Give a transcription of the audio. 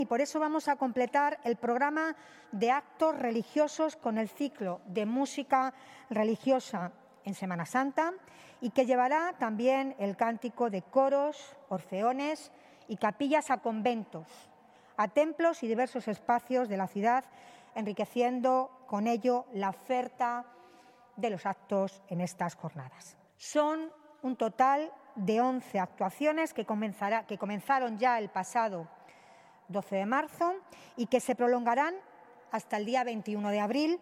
Y por eso vamos a completar el programa de actos religiosos con el ciclo de música religiosa en Semana Santa y que llevará también el cántico de coros, orfeones y capillas a conventos, a templos y diversos espacios de la ciudad, enriqueciendo con ello la oferta de los actos en estas jornadas. Son un total de 11 actuaciones que comenzaron ya el pasado 12 de marzo y que se prolongarán hasta el día 21 de abril